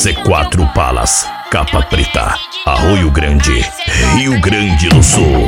C4 Palas, capa preta, Arroio Grande, Rio Grande do Sul.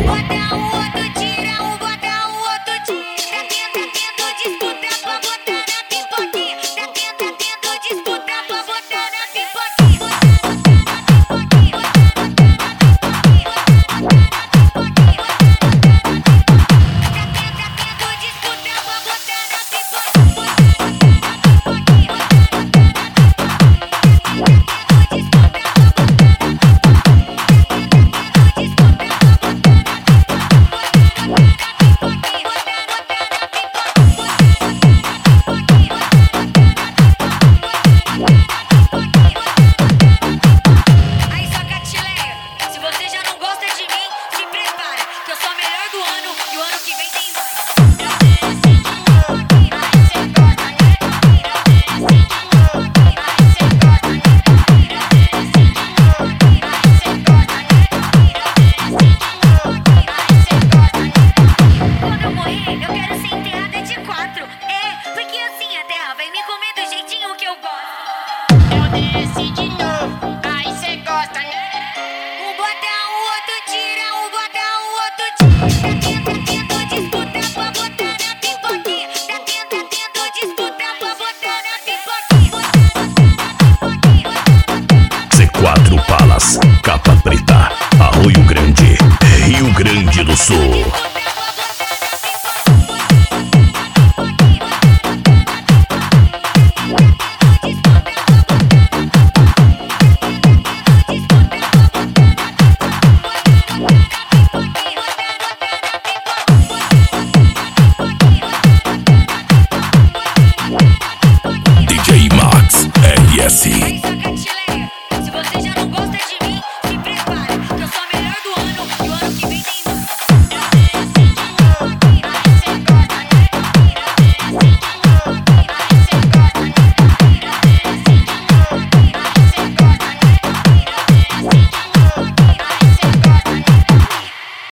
Desce de novo, aí cê gosta, né? Um bota, o outro tira, um bota, o outro tira. Tá tendo disputa pra botar na pipoquinha. Tá tendo disputa pra botar na pipoquinha. C4 Palas, capa preta, Arroio Grande, Rio Grande do Sul.